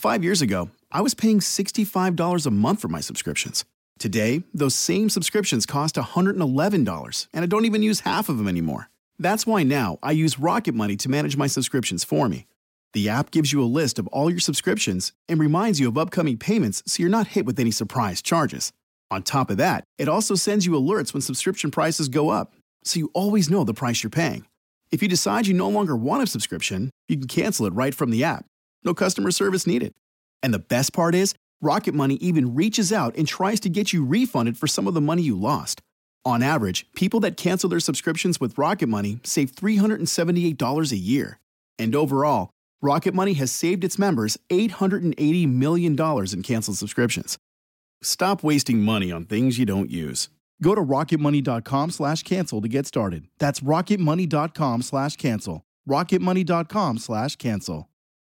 5 years ago, I was paying $65 a month for my subscriptions. Today, those same subscriptions cost $111, and I don't even use half of them anymore. That's why now I use Rocket Money to manage my subscriptions for me. The app gives you a list of all your subscriptions and reminds you of upcoming payments so you're not hit with any surprise charges. On top of that, it also sends you alerts when subscription prices go up, so you always know the price you're paying. If you decide you no longer want a subscription, you can cancel it right from the app. No customer service needed. And the best part is, Rocket Money even reaches out and tries to get you refunded for some of the money you lost. On average, people that cancel their subscriptions with Rocket Money save $378 a year. And overall, Rocket Money has saved its members $880 million in canceled subscriptions. Stop wasting money on things you don't use. Go to rocketmoney.com/cancel to get started. That's rocketmoney.com/cancel. rocketmoney.com/cancel.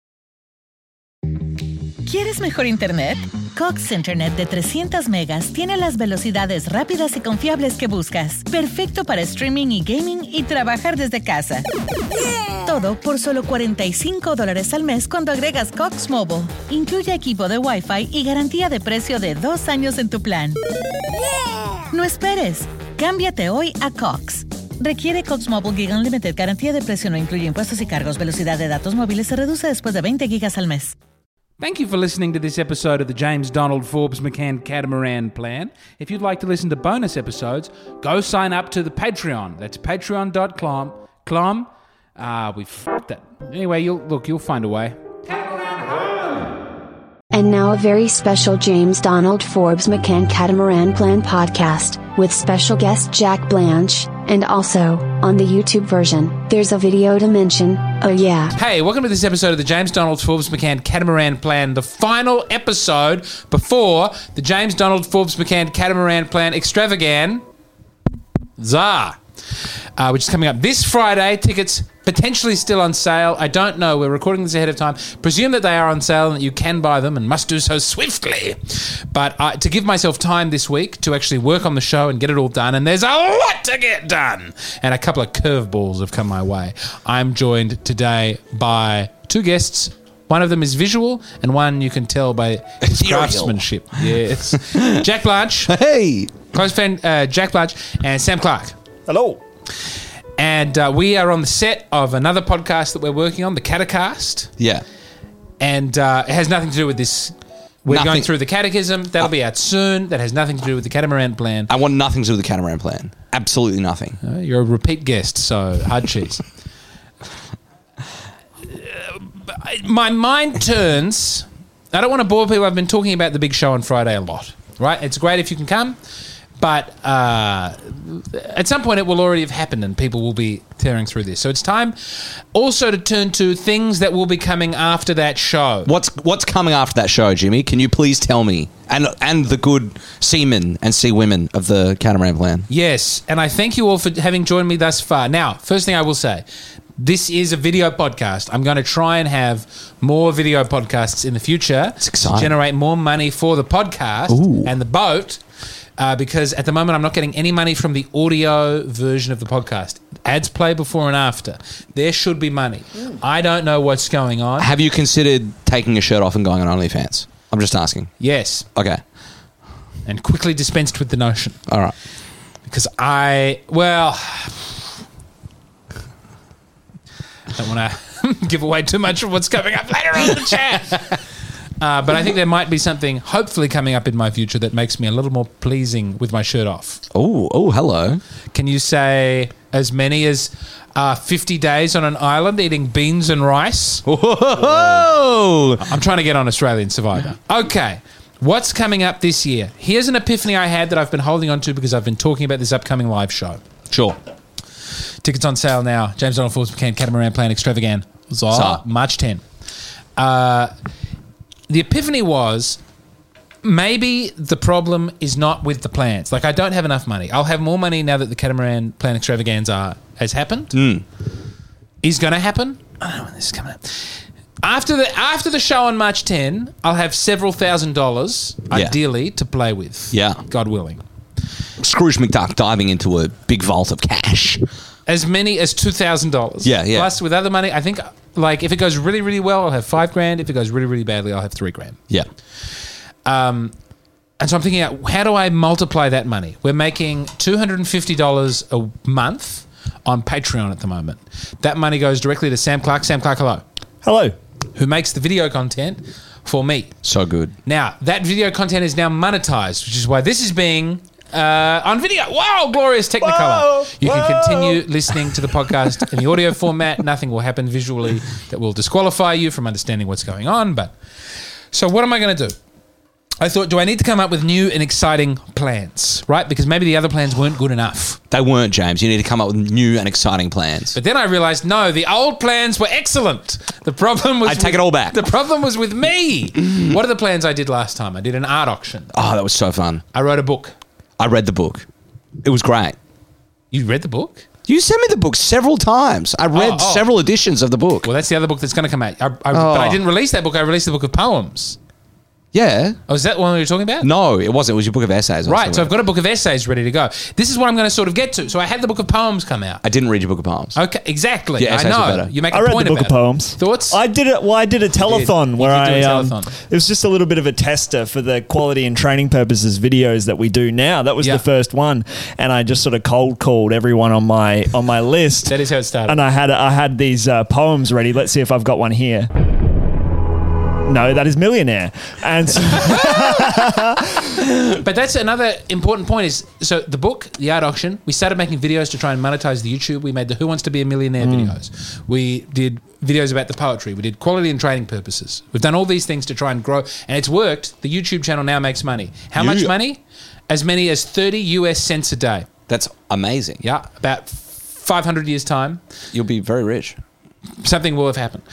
¿Quieres mejor internet? Cox Internet de 300 megas tiene las velocidades rápidas y confiables que buscas. Perfecto para streaming y gaming y trabajar desde casa. Todo por solo $45 al mes cuando agregas Cox Mobile. Incluye equipo de Wi-Fi y garantía de precio de 2 años en tu plan. No esperes. Cámbiate hoy a Cox. Requiere Cox Mobile Gig Unlimited. Garantía de precio no incluye impuestos y cargos. Velocidad de datos móviles se reduce después de 20 gigas al mes. Thank you for listening to this episode of the James Donald Forbes McCann Catamaran Plan. If you'd like to listen to bonus episodes, go sign up to the Patreon. That's patreon.com. We f***ed that. Anyway, you'll find a way. And now a very special James Donald Forbes McCann Catamaran Plan podcast, with special guest Jack Blanche, and also, on the YouTube version, there's a video to mention, oh yeah. Hey, welcome to this episode of the James Donald Forbes McCann Catamaran Plan, the final episode before the James Donald Forbes McCann Catamaran Plan Extravaganza, which is coming up this Friday. Tickets potentially still on sale. I don't know. We're recording this ahead of time. Presume that they are on sale and that you can buy them and must do so swiftly. But to give myself time this week to actually work on the show and get it all done, and there's a lot to get done, and a couple of curveballs have come my way. I'm joined today by two guests. One of them is visual, and one you can tell by his craftsmanship. Yes. Jack Blanche. Hey. Close friend Jack Blanche and Sam Clark. Hello. And we are on the set of another podcast that we're working on, the Catacast. Yeah. And it has nothing to do with this. We're going through the Catechism. That'll be out soon. That has nothing to do with the Catamaran Plan. I want nothing to do with the Catamaran Plan. Absolutely nothing. You're a repeat guest, so hard cheese. My mind turns. I don't want to bore people. I've been talking about the big show on Friday a lot, right? It's great if you can come. But at some point it will already have happened and people will be tearing through this. So it's time also to turn to things that will be coming after that show. What's coming after that show, Jimmy? Can you please tell me? And the good seamen and sea women of the Catamaran Plan. Yes, and I thank you all for having joined me thus far. Now, first thing I will say, this is a video podcast. I'm going to try and have more video podcasts in the future to generate more money for the podcast and the boat. Because at the moment I'm not getting any money from the audio version of the podcast. Ads play before and after. There should be money. I don't know what's going on. Have you considered taking a shirt off and going on OnlyFans? I'm just asking. Yes. Okay. And quickly dispensed with the notion. All right. Because I don't want to give away too much of what's coming up later on in the chat. But I think there might be something hopefully coming up in my future that makes me a little more pleasing with my shirt off. Oh, hello. Can you say as many as 50 days on an island eating beans and rice? Whoa! I'm trying to get on Australian Survivor. Okay. What's coming up this year? Here's an epiphany I had that I've been holding on to because I've been talking about this upcoming live show. Sure. Tickets on sale now. James Donald Forbes McCann Catamaran Plan Extravaganza. March 10. The epiphany was maybe the problem is not with the plans. Like, I don't have enough money. I'll have more money now that the Catamaran Plan Extravaganza has happened. Is going to happen. I don't know when this is coming up. After the show on March 10, I'll have several $1,000s, ideally, to play with. Yeah. God willing. Scrooge McDuck diving into a big vault of cash. As many as $2,000. Yeah. Plus, with other money, I think Like, if it goes really, really well, I'll have $5,000. If it goes really, really badly, I'll have $3,000. Yeah. And so I'm thinking out, how do I multiply that money? We're making $250 a month on Patreon at the moment. That money goes directly to Sam Clark. Sam Clark, hello. Hello. Who makes the video content for me. So good. Now, that video content is now monetized, which is why this is being on video. Wow, glorious Technicolor. Whoa, you whoa. can continue listening to the podcast in the audio format. Nothing will happen visually that will disqualify you from understanding what's going on. But so what am I going to do? I thought, do I need to come up with new and exciting plans, right? Because maybe the other plans weren't good enough. They weren't, James. You need to come up with new and exciting plans. But then I realized, no, the old plans were excellent. The problem was... I take it all back. The problem was with me. What are the plans I did last time? I did an art auction. Oh, that was so fun. I wrote a book. I read the book. It was great. You read the book? You sent me the book several times. I read several editions of the book. Well, that's the other book that's going to come out. But I didn't release that book. I released the book of poems. Yeah. Oh, is that one we were talking about? No, it wasn't. It was your book of essays. Right, so I've got a book of essays ready to go. This is what I'm going to sort of get to. So I had the book of poems come out. I didn't read your book of poems. Okay, exactly. Yeah, I essays were know. better. You make a I read point the book about of poems. it. Thoughts? I did it. Well, I did a telethon You where did do a I. telethon. It was just a little bit of a tester for the quality and training purposes videos that we do now. That was Yeah. the first one, and I just sort of cold called everyone on my list. That is how it started. And I had these poems ready. Let's see if I've got one here. No, that is Millionaire. And so But that's another important point is, so the book, the art auction, we started making videos to try and monetize the YouTube. We made the Who Wants to Be a Millionaire videos. We did videos about the poetry. We did quality and training purposes. We've done all these things to try and grow, and it's worked. The YouTube channel now makes money. How much money? As many as 30 US cents a day. That's amazing. Yeah, about 500 years' time, You'll be very rich. something will have happened.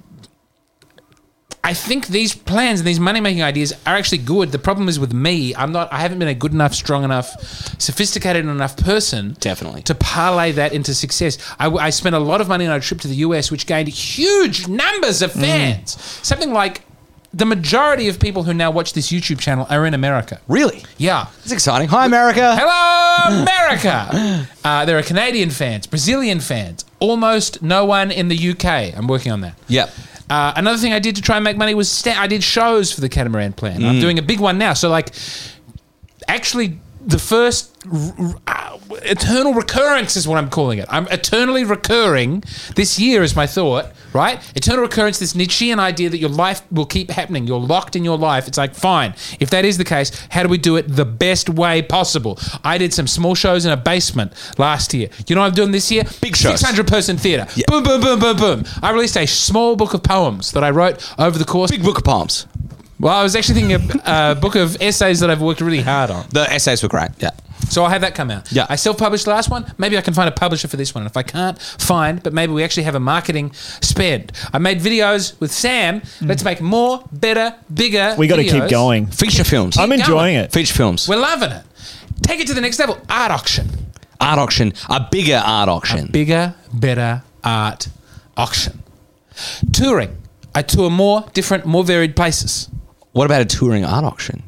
I think these plans and these money-making ideas are actually good. The problem is with me, I haven't been a good enough, strong enough, sophisticated enough person Definitely. to parlay that into success. I spent a lot of money on a trip to the US, which gained huge numbers of fans. Something like the majority of people who now watch this YouTube channel are in America. Really? Yeah. That's exciting. Hi, America. Hello, America! There are Canadian fans, Brazilian fans, almost no one in the UK. I'm working on that. Yep. Another thing I did to try and make money was I did shows for the Catamaran Plan. I'm doing a big one now. So, like, actually, the first eternal recurrence is what I'm calling it. I'm eternally recurring. This year is my thought, right? Eternal recurrence, this Nietzschean idea that your life will keep happening. You're locked in your life. It's like, fine. If that is the case, how do we do it the best way possible? I did some small shows in a basement last year. You know what I'm doing this year? Big shows. 600-person theatre. Yeah. Boom, boom, boom, boom, boom. I released a small book of poems that I wrote over the course. Big book of poems. Well, I was actually thinking of a book of essays that I've worked really hard on. The essays were great. Yeah. So I'll have that come out. Yeah. I self-published the last one. Maybe I can find a publisher for this one. And if I can't find, but maybe we actually have a marketing spend. I made videos with Sam. Let's make more, better, bigger we got to videos. keep going. Feature films. I'm enjoying going. it. Feature films. We're loving it. Take it to the next level. Art auction. Art auction. A bigger art auction. Bigger, better art auction. Touring. I tour more, different, more varied places. What about a touring art auction?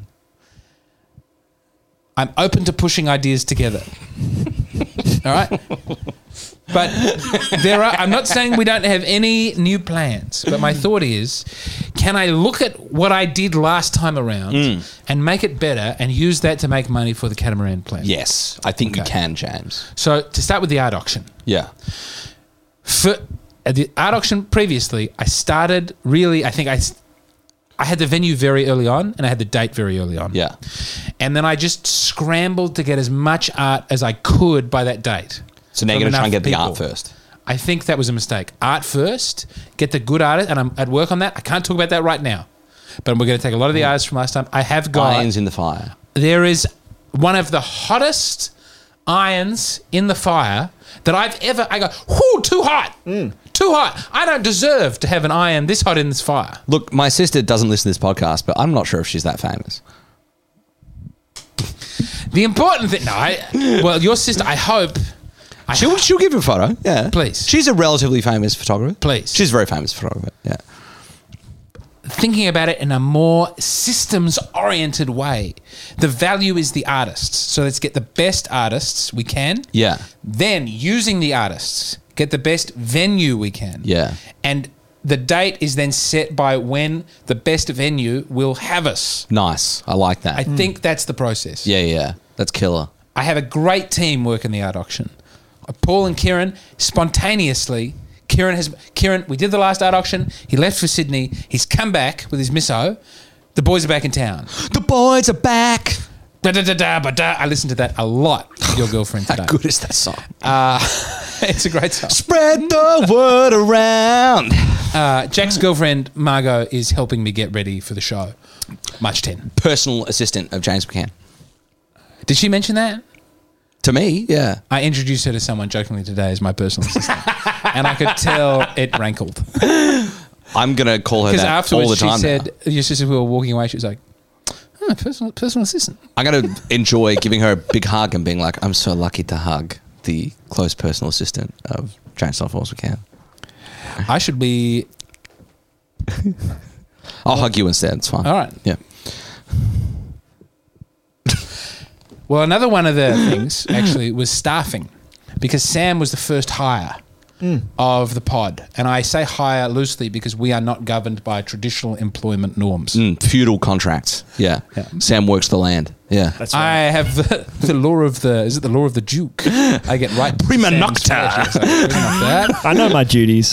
I'm open to pushing ideas together. All right? But I'm not saying we don't have any new plans, but my thought is, can I look at what I did last time around and make it better and use that to make money for the Catamaran Plan? Yes. I think you Okay. can, James. So to start with the art auction. Yeah. For at the art auction previously, I started really, I think I had the venue very early on and I had the date very early on. Yeah. And then I just scrambled to get as much art as I could by that date. So now you're From going to try and enough get the people. art first. I think that was a mistake. Art first, get the good artist, and I'm at work on that. I can't talk about that right now. But we're going to take a lot of the artists from last time. I have got... Irons in the fire. There is one of the hottest irons in the fire that I've ever... I go, whoo, too hot. Too hot. I don't deserve to have an iron this hot in this fire. Look, my sister doesn't listen to this podcast, but I'm not sure if she's that famous. The important thing... No, well, your sister, I hope... She'll give you a photo. Yeah. Please. She's a relatively famous photographer. Please. She's a very famous photographer. Yeah. Thinking about it in a more systems-oriented way. The value is the artists. So let's get the best artists we can. Yeah. Then, using the artists, get the best venue we can. Yeah. And the date is then set by when the best venue will have us. Nice. I like that. I think that's the process. Yeah. That's killer. I have a great team working the art auction. Paul and Kieran spontaneously. Kieran, we did the last art auction. He left for Sydney. He's come back with his misso. The boys are back in town. The boys are back. I listened to that a lot with your girlfriend today. How good is that song? It's a great song. Spread the word around. Jack's girlfriend, Margot, is helping me get ready for the show. Much 10. Personal assistant of James McCann. Did she mention that? To me, yeah. I introduced her to someone jokingly today as my personal assistant. And I could tell it rankled. I'm going to call her Because that afterwards all the she time said, now. just as we were walking away, she was like, personal assistant. I'm going to enjoy giving her a big hug and being like, I'm so lucky to hug the close personal assistant of James Forbes McCann. I should be... I'll hug you instead. It's fine. All right. Yeah. Well, another one of the things actually was staffing, because Sam was the first hire of the pod. And I say hire loosely because we are not governed by traditional employment norms. Feudal contracts. Yeah. Sam works the land. Yeah. That's I right. have the law of the... Is it the law of the Duke? I get right... Prima Sam's nocta. pleasure, so prima nocta. I know my duties.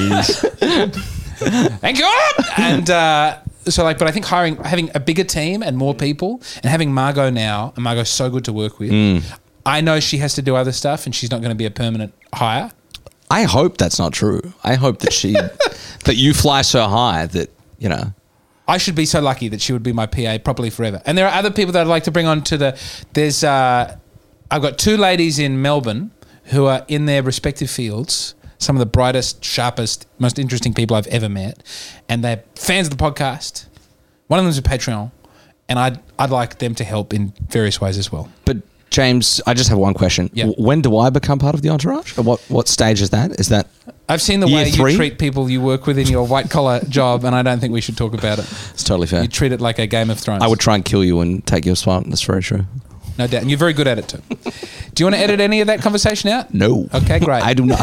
Thank you. And but I think having a bigger team and more people, and having Margot now, and Margot's so good to work with. I know she has to do other stuff, and she's not going to be a permanent hire. I hope that's not true. I hope that that you fly so high that, you know. I should be so lucky that she would be my PA probably forever. And there are other people that I'd like to bring on to the... There's... I've got 2 ladies in Melbourne who are in their respective fields, some of the brightest, sharpest, most interesting people I've ever met, and they're fans of the podcast. One of them's a Patreon, and I'd like them to help in various ways as well. But James, I just have one question. Yeah. When do I become part of the entourage? Or what stage is that? Is that I've seen the Year way 3? you treat people you work with in your white-collar job, and I don't think we should talk about it. It's totally fair. You treat it like a Game of Thrones. I would try and kill you and take your spot. That's very true. No doubt. And you're very good at it too. Do you want to edit any of that conversation out? No. Okay, great. I do not.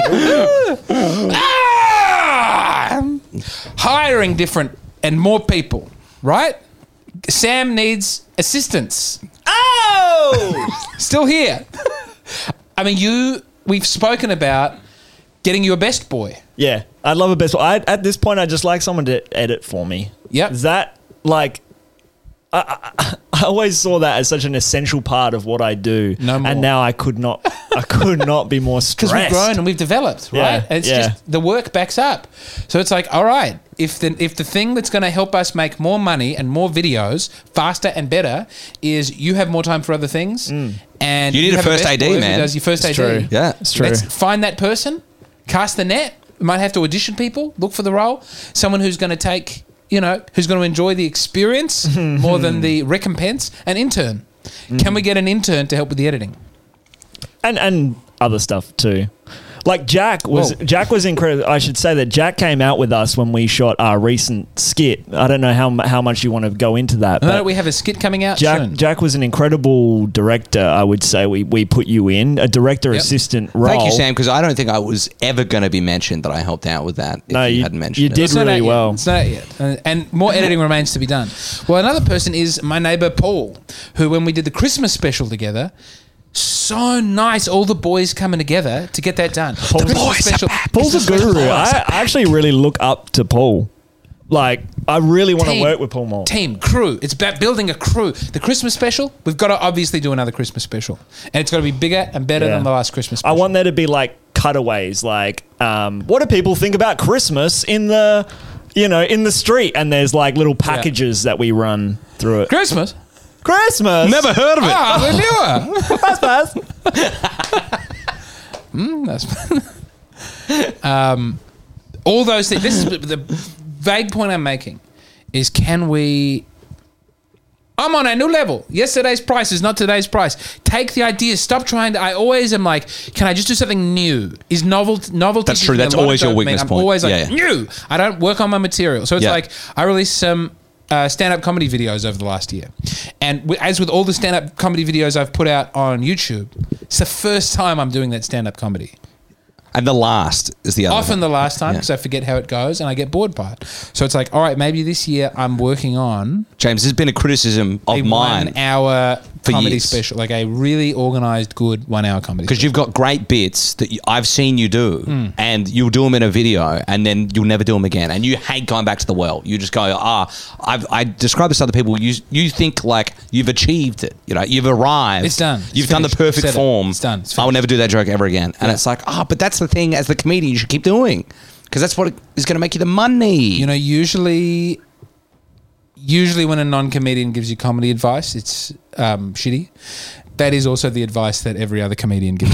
Hiring different and more people, right? Sam needs assistance. Oh! Still here. I mean, we've spoken about getting you a best boy. Yeah, I'd love a best. At this point, I'd just like someone to edit for me. Yep. Is that like... I always saw that as such an essential part of what I do. No more. And now I could not be more stressed. Because we've grown and we've developed, right? Yeah, And it's yeah. just the work backs up. So it's like, all right, if the thing that's going to help us make more money and more videos faster and better is you have more time for other things, and You need a have first best AD, boy who man. does your first It's AD. true. Yeah. It's true. Let's find that person, cast the net. We might have to audition people, look for the role. Someone who's going to take, who's going to enjoy the experience more than the recompense. An intern. Can we get an intern to help with the editing? And other stuff too. Like Jack was incredible. I should say that Jack came out with us when we shot our recent skit. I don't know how much you want to go into that. No, But we have a skit coming out soon. Jack was an incredible director. I would say we put you in a director assistant role. Thank you, Sam, because I don't think I was ever going to be mentioned that I helped out with that if No, you you- hadn't mentioned you it. did It's not really out well. Yet. It's not out yet. And more editing remains to be done. Well, another person is my neighbour Paul, who when we did the Christmas special together, so nice, all the boys coming together to get that done. The Christmas special. Paul's a guru. I actually really look up to Paul. Like, I really want to Team. work with Paul more. Team, crew. It's about building a crew. The Christmas special, we've got to obviously do another Christmas special. And it's got to be bigger and better Yeah. than the last Christmas I special. want there to be like cutaways, like what do people think about Christmas in the street? And there's like little packages that we run through it. Christmas? Christmas. Never heard of it. Ah, the newer. That's All those things. This is the vague point I'm making is I'm on a new level. Yesterday's price is not today's price. Take the ideas. Stop trying to... I always am like, can I just do something new? Is novelty... That's true. gives me That's a lot of always your dopamine. weakness I'm point. always like, Yeah, yeah. new. I don't work on my material. So it's Yeah. like, I released some stand-up comedy videos over the last year. And as with all the stand-up comedy videos I've put out on YouTube, it's the first time I'm doing that stand-up comedy. And the last is the other. Often the last time Yeah. because I forget how it goes and I get bored by it. So it's like, all right, maybe this year I'm working on James, there's been a criticism of a mine 1 hour For comedy years. special, like a really organized, good 1 hour comedy because special. you've got great bits that I've seen you do, Hmm. and you'll do them in a video, and then you'll never do them again. And you hate going back to the well. You just go, I describe this to other people. You think like you've achieved it. You know, you've arrived. It's done. You've It's done the finished. perfect Said it. form. It's done. It's I will finished. never do that joke ever again. And it's like, but that's the thing. As the comedian, you should keep doing because that's what is going to make you the money. You know, usually when a non-comedian gives you comedy advice, it's shitty. That is also the advice that every other comedian gives.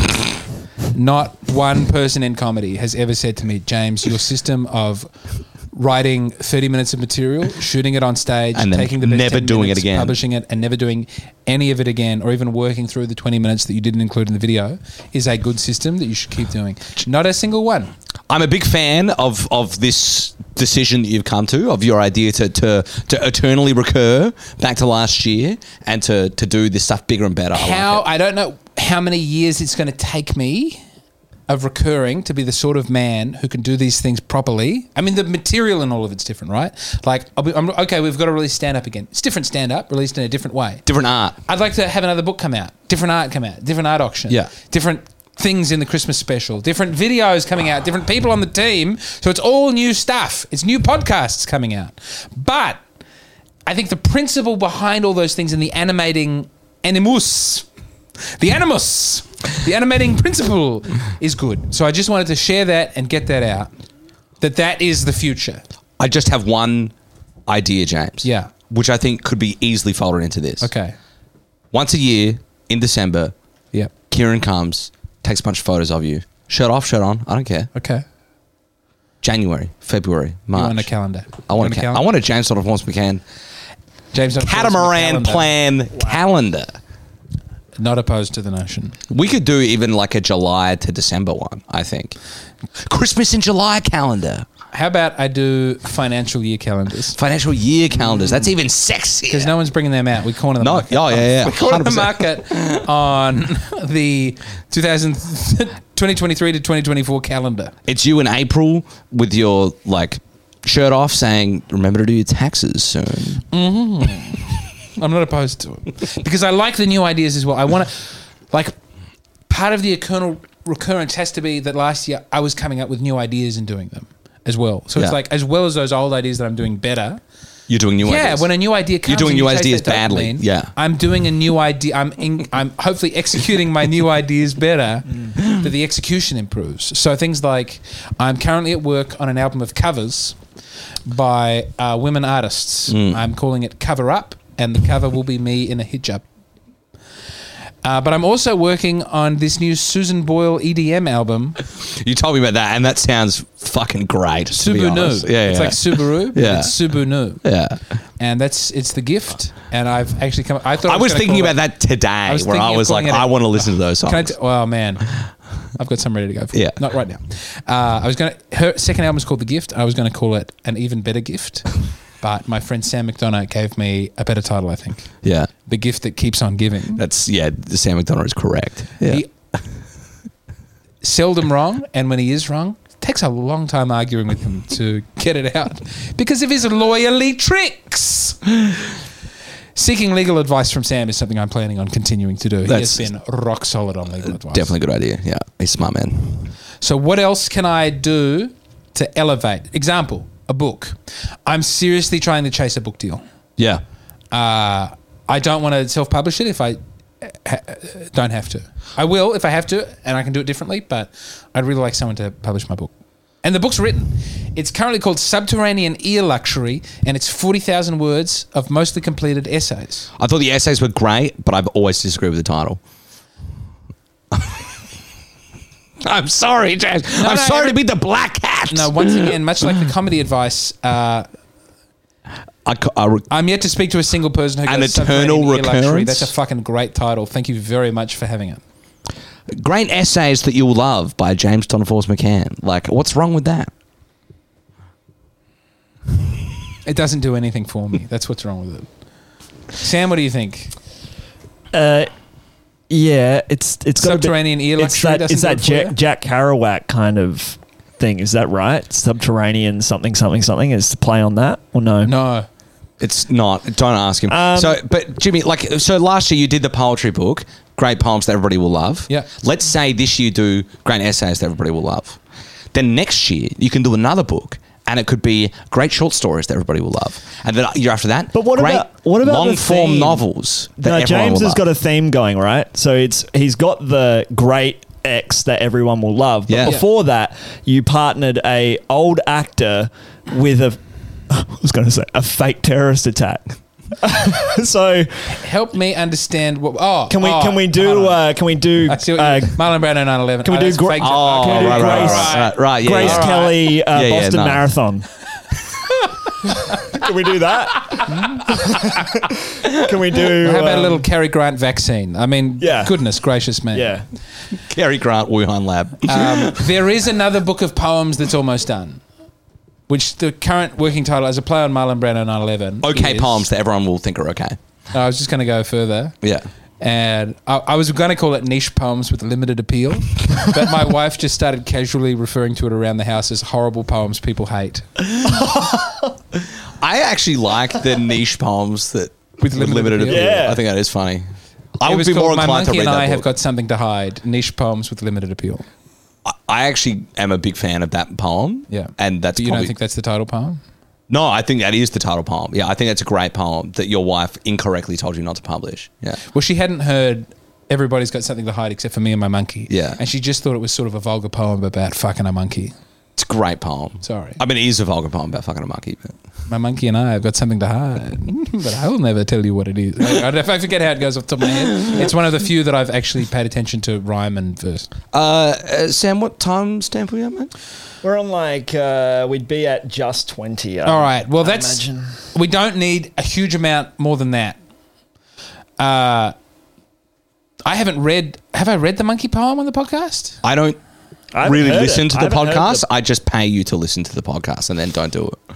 Not one person in comedy has ever said to me, James, your system of writing 30 minutes of material, shooting it on stage, And then taking the best never 10 doing it minutes, again. publishing it, and never doing any of it again, or even working through the 20 minutes that you didn't include in the video, is a good system that you should keep doing. Not a single one. I'm a big fan of this decision that you've come to, of your idea to eternally recur back to last year and to do this stuff bigger and better. I don't know how many years it's going to take me of recurring to be the sort of man who can do these things properly. I mean, the material and all of it's different, right? Like, okay, we've got to release stand-up again. It's different stand-up, released in a different way. Different art. I'd like to have another book come out, different art come out, different art auction, Yeah. different things in the Christmas special, different videos coming out, different people on the team. So it's all new stuff. It's new podcasts coming out. But I think the principle behind all those things and the animating animus, the animating principle is good. So I just wanted to share that and get that out, that is the future. I just have one idea, James. Yeah. Which I think could be easily folded into this. Okay. Once a year in December, Yep. Kieran comes, takes a bunch of photos of you. Shirt off, shirt on. I don't care. Okay. January, February, March. You want a calendar? I want a James Donald McCann James catamaran plan calendar. Not opposed to the notion. We could do even like a July to December one, I think. Christmas in July calendar. How about I do financial year calendars? Financial year calendars. That's even sexier. Because no one's bringing them out. We corner the No, market. oh, yeah. We corner the 100%. market on the 2023 to 2024 calendar. It's you in April with your like shirt off saying, remember to do your taxes soon. I'm not opposed to it. Because I like the new ideas as well. I want to, like, part of the eternal recurrence has to be that last year I was coming up with new ideas and doing them as well. So Yeah. it's like, as well as those old ideas that I'm doing better. You're doing new ideas. Yeah, when a new idea comes, You're doing and new you chase ideas that badly. dopamine, Yeah. I'm doing a new idea. I'm hopefully executing my new ideas better, that the execution improves. So things like, I'm currently at work on an album of covers by women artists. I'm calling it Cover Up, and the cover will be me in a hijab. But I'm also working on this new Susan Boyle EDM album, You told me about that, and that sounds fucking great. to be honest. Subunu. Yeah, It's yeah. like Subaru, but Yeah. it's Subunu. Yeah. And it's the gift. And I've actually come. I thought I was gonna thinking call about that today, was where thinking I of was like, calling it I a- want to listen to those songs. Can well, man, I've got some ready to go for. Yeah. Not right now. I was her second album is called The Gift. I was going to call it An Even Better Gift, but my friend Sam McDonough gave me a better title. I think Yeah. The Gift That Keeps on Giving. That's, Sam McDonough is correct. Yeah. He seldom wrong, and when he is wrong, it takes a long time arguing with him to get it out because of his lawyerly tricks. Seeking legal advice from Sam is something I'm planning on continuing to do. He has been rock solid on legal advice. Definitely a good idea. Yeah. He's a smart man. So what else can I do to elevate? Example, a book. I'm seriously trying to chase a book deal. Yeah. I don't want to self-publish it if I don't have to. I will if I have to, and I can do it differently, but I'd really like someone to publish my book. And the book's written. It's currently called Subterranean Ear Luxury, and it's 40,000 words of mostly completed essays. I thought the essays were great, but I've always disagreed with the title. I'm sorry, James. I'm sorry to be the black hat. No, once again, much like the comedy advice, I'm yet to speak to a single person who An goes eternal Subterranean Ear Luxury. recurrence? That's a fucking great title. Thank you very much for having it. Great essays that you'll love by James Donald McCann. Like, what's wrong with that? It doesn't do anything for me. That's what's wrong with it. Sam, what do you think? Yeah, it's got Subterranean ear luxury It's doesn't that do it for you? Jack Kerouac kind of thing. Is that right? Subterranean something is to play on that or no? No. It's not. Don't ask him. But Jimmy, so last year you did the poetry book, great poems that everybody will love. Yeah. Let's say this year you do great essays that everybody will love. Then next year you can do another book, and it could be great short stories that everybody will love. And then year after that, But what about long the form theme? novels that No, everyone James will has love. got a theme going, right? So he's got the great X that everyone will love. But Yeah. before that, you partnered a old actor with a fake terrorist attack. So Help me understand what. Oh, can we do hold on. Marlon I see what Marlon Brando 9/11. can we do that's gra- fake- Oh, Can we do right. Yeah, Grace yeah. Kelly Boston no. Marathon? Can we do that? Can we do? How about a little Cary Grant vaccine? I mean, Yeah. goodness gracious me. Yeah. Cary Grant, Wuhan Lab. There is another book of poems that's almost done, which the current working title, as a play on Marlon Brando 9/11. Okay is- poems that everyone will think are okay. I was just going to go further. Yeah. And I was going to call it niche poems with limited appeal, but my wife just started casually referring to it around the house as horrible poems people hate. I actually like the niche poems that With limited appeal. Yeah. I think that is funny. I It would was be called more My inclined to Monkey read and that I Have book. Got Something to Hide, niche poems with limited appeal. I actually am a big fan of that poem. Yeah. And that's But you probably... don't think that's the title poem? No, I think that is the title poem. Yeah, I think that's a great poem that your wife incorrectly told you not to publish. Yeah. Well, she hadn't heard Everybody's Got Something to Hide except for Me and My Monkey. Yeah. And she just thought it was sort of a vulgar poem about fucking a monkey. It's a great poem. Sorry. I mean, it is a vulgar poem about fucking a monkey. But My monkey and I have got something to hide, but I will never tell you what it is. I forget how it goes off the top of my head. It's one of the few that I've actually paid attention to rhyme and verse. Sam, what time stamp are we at, mate? We're on we'd be at just 20. All right. Well, I that's imagine. we don't need a huge amount more than that. I haven't read. Have I read the monkey poem on the podcast? I don't I haven't really heard listen it. to I the haven't heard podcast. the- I just pay you to listen to the podcast and then don't do it.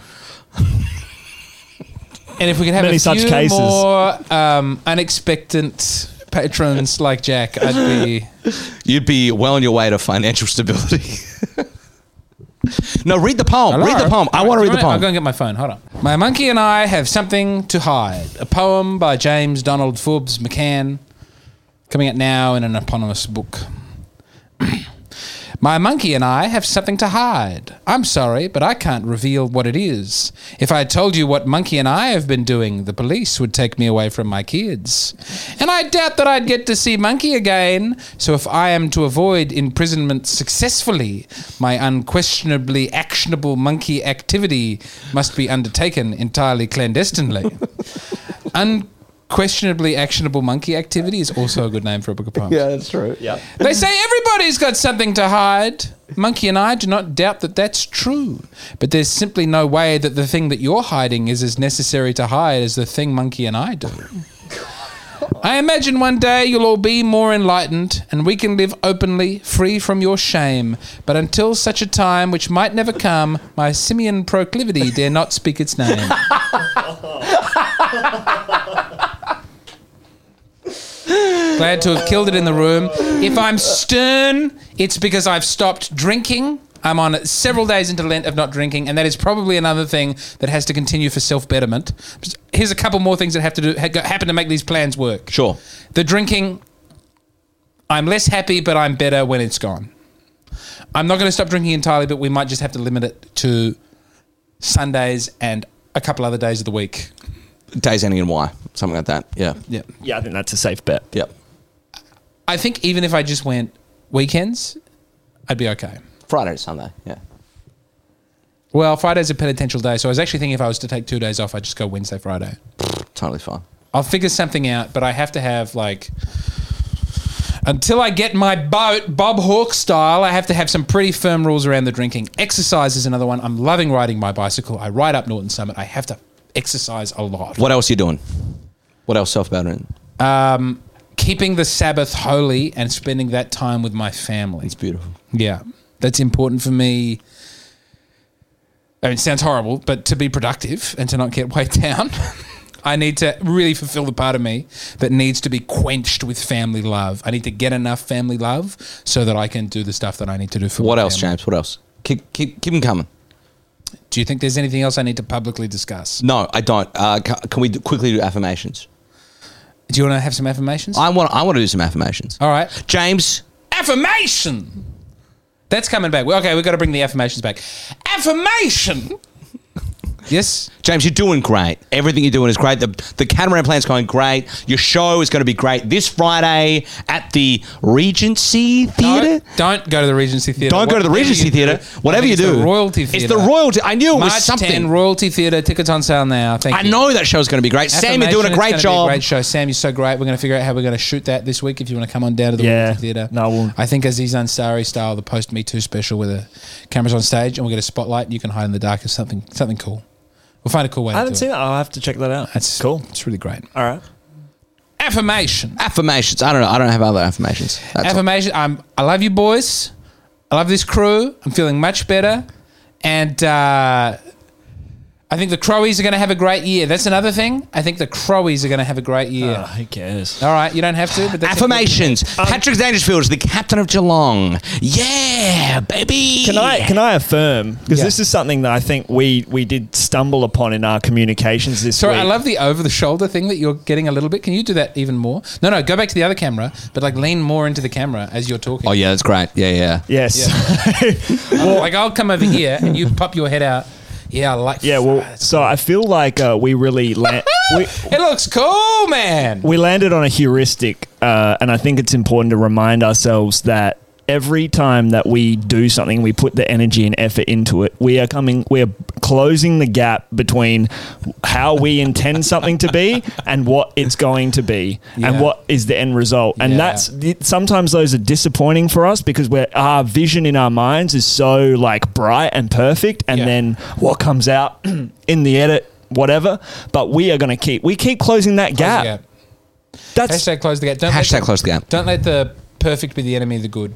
And if we could have Many a such few cases. more unexpected patrons like Jack, I'd be. You'd be well on your way to financial stability. No, read the poem. Read the Hello? poem. I want to read the I'll poem. go and get my phone. Hold on. My monkey and I have something to hide. A poem by James Donald Forbes McCann, coming out now in an eponymous book. My monkey and I have something to hide. I'm sorry, but I can't reveal what it is. If I told you what Monkey and I have been doing, the police would take me away from my kids. And I doubt that I'd get to see Monkey again. So if I am to avoid imprisonment successfully, my unquestionably actionable monkey activity must be undertaken entirely clandestinely. Unquestionably actionable monkey activity is also a good name for a book of poems. that's true. Yeah. They say everybody's got something to hide. Monkey and I do not doubt that that's true. But there's simply no way that the thing that you're hiding is as necessary to hide as the thing Monkey and I do. I imagine one day you'll all be more enlightened and we can live openly, free from your shame. But until such a time, which might never come, my simian proclivity dare not speak its name. Glad to have killed it in the room. If I'm stern, it's because I've stopped drinking. I'm on several days into Lent of not drinking, and that is probably another thing that has to continue for self-betterment. Here's a couple more things that have to happen to make these plans work. Sure. The drinking, I'm less happy, but I'm better when it's gone. I'm not going to stop drinking entirely, but we might just have to limit it to Sundays and a couple other days of the week. Days ending in Y. Something like that. Yeah. Yeah. Yeah, I think that's a safe bet. Yep. I think even if I just went weekends, I'd be okay. Friday to Sunday. Yeah. Well, Friday's a penitential day, so I was actually thinking if I was to take 2 days off, I'd just go Wednesday, Friday. Totally fine. I'll figure something out, but I have to have until I get my boat, Bob Hawke style, I have to have some pretty firm rules around the drinking. Exercise is another one. I'm loving riding my bicycle. I ride up Norton Summit. I have to exercise a lot. What else are you doing? What else self-bettering? Keeping the Sabbath holy and spending that time with my family. It's beautiful. Yeah, that's important for me. I mean, it sounds horrible, but to be productive and to not get weighed down. I need to really fulfill the part of me that needs to be quenched with family love. I need to get enough family love so that I can do the stuff that I need to do for What my else, family. James? What else? Keep them coming. Do you think there's anything else I need to publicly discuss? No, I don't. Can we quickly do affirmations? Do you want to have some affirmations? I want to do some affirmations. All right. James. Affirmation. That's coming back. Okay, we've got to bring the affirmations back. Affirmation. Yes? James, you're doing great. Everything you're doing is great. The Catamaran plan's going great. Your show is going to be great this Friday at the Regency Theatre. Don't go to the Regency Theatre. Don't go to the Regency Theatre. Whatever you do. It's the Royalty Theatre. It's the Royalty. I knew it was March something. 10, Royalty Theatre. Tickets on sale now. Thank you. I know that show's going to be great. Sam, you're doing a great It's gonna be job. a great show. Sam, you're so great. We're going to figure out how we're going to shoot that this week if you want to come on down to the Royalty Theatre. No, we'll- I think Aziz Ansari style, the Post Me Too special where the camera's on stage and we'll get a spotlight and you can hide in the dark as something cool. We'll find a cool way I to haven't do seen it. it. I'll have to check that out. That's cool. It's really great. All right. Affirmation. Affirmations. I don't know. I don't have other affirmations. That's all. Affirmation. I love you, boys. I love this crew. I'm feeling much better. And I think the Crowies are going to have a great year. That's another thing. I think the Crowies are going to have a great year. Who cares? All right, you don't have to, but that's Affirmations. Patrick Dangerfield is the captain of Geelong. Yeah, baby. Can I affirm? Because Yeah. this is something that I think we did stumble upon in our communications this Sorry, week. I love the over-the-shoulder thing that you're getting a little bit. Can you do that even more? No, go back to the other camera, but like lean more into the camera as you're talking. Oh, yeah, that's great. Yeah. Yes. Like I'll come over here and you pop your head out. Yeah, I like. Yeah. Well, so I feel like we really It looks cool, man. we landed on a heuristic, and I think it's important to remind ourselves that every time that we do something, we put the energy and effort into it. We are closing the gap between how we intend something to be and what it's going to be, Yeah. and what is the end result. And Yeah. sometimes those are disappointing for us because our vision in our minds is so like bright and perfect, and Yeah. then what comes out in the edit, whatever. But we are going to keep closing that Close the gap. That's Hashtag close the gap. Don't Hashtag close the gap. Don't let the perfect be the enemy of the good.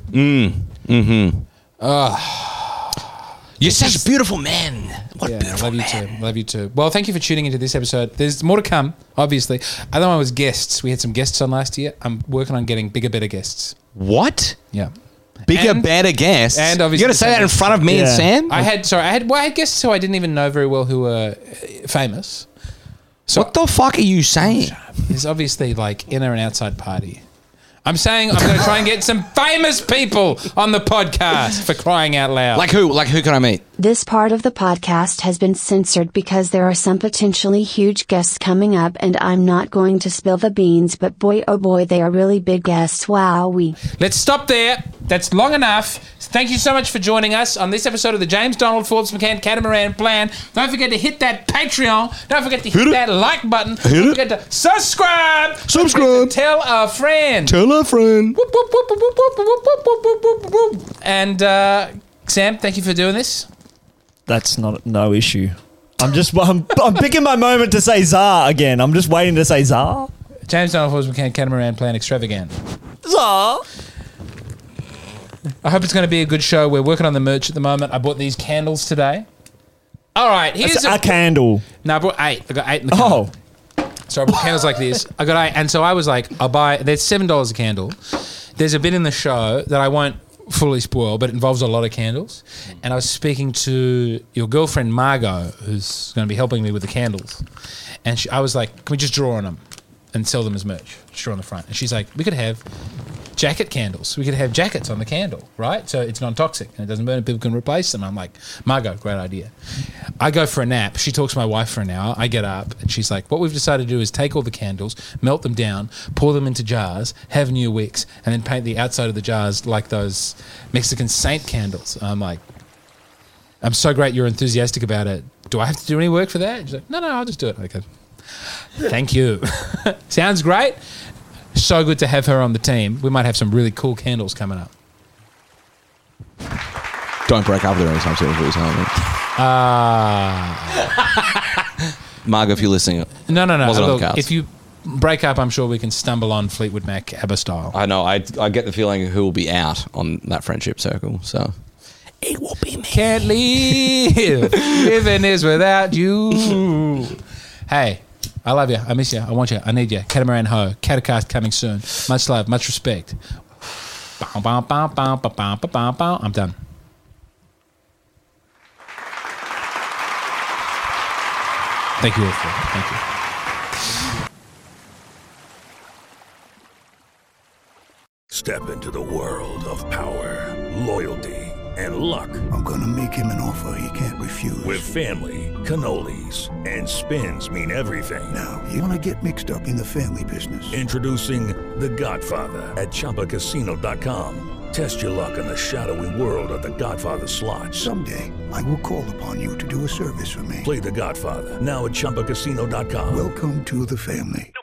You're such a beautiful man. What a Yeah, beautiful love you man. too. Love you too. Well, thank you for tuning into this episode. There's more to come, obviously. Other one was guests. We had some guests on last year. I'm working on getting bigger, better guests. What? Yeah. Bigger, And- better guests. and obviously You're going to say that in front of me and Yeah. Sam? I had guests who I didn't even know very well who were famous. So What the fuck are you saying? there's obviously like inner and outside party. I'm saying I'm going to try and get some famous people on the podcast for crying out loud. Like who? Like who can I meet? This part of the podcast has been censored because there are some potentially huge guests coming up, and I'm not going to spill the beans, but boy oh boy, they are really big guests. Wowee. Let's stop there. That's long enough. Thank you so much for joining us on this episode of the James Donald Forbes McCann Catamaran Plan. Don't forget to hit that Patreon. Don't forget to hit that like button. Don't forget to subscribe. Don't forget to tell a friend. Tell a friend. Whoop, whoop, whoop, whoop, whoop, whoop, whoop, whoop, whoop, whoop, whoop. And Sam, thank you for doing this. That's no issue. I'm picking my moment to say Zah again. I'm just waiting to say Zah. James Donald Forbes McCann Catamaran Plan Extravagant. Zah. I hope it's going to be a good show. We're working on the merch at the moment. I bought these candles today. All right, here's It's a candle. No, I brought 8. I got 8 in the car. Oh, So I bought candles like this. I got 8. And so I was like, I'll buy, there's $7 a candle. There's a bit in the show that I won't fully spoil, but it involves a lot of candles. And I was speaking to your girlfriend, Margot, who's going to be helping me with the candles. And I was like, can we just draw on them and sell them as merch? Just draw on the front. And she's like, we could have jacket candles. We could have jackets on the candle, right? So it's non-toxic and it doesn't burn and people can replace them. I'm like, Margot, great idea. I go for a nap. She talks to my wife for an hour. I get up and she's like, what we've decided to do is take all the candles, melt them down, pour them into jars, have new wicks, and then paint the outside of the jars like those Mexican saint candles. I'm like, I'm so great you're enthusiastic about it. Do I have to do any work for that? She's like, no, I'll just do it. Okay. Thank you. Sounds great. So good to have her on the team. We might have some really cool candles coming up. Don't break up with her anytime soon, is what you're telling me. Margo, if you're listening. No. Wasn't on the Look, cards. if you break up, I'm sure we can stumble on Fleetwood Mac ABBA style. I know. I get the feeling who will be out on that friendship circle. So it will be me. Can't leave. Living is without you. Hey, I love you. I miss you. I want you. I need you. Catamaran Ho. Catacast coming soon. Much love. Much respect. I'm done. Thank you all for it. Thank you. Step into the world of power, loyalty, and luck. I'm gonna make him an offer he can't refuse. With family, cannolis, and spins mean everything. Now, you wanna get mixed up in the family business. Introducing The Godfather at ChumbaCasino.com. Test your luck in the shadowy world of The Godfather slot. Someday, I will call upon you to do a service for me. Play The Godfather now at ChumbaCasino.com. Welcome to the family.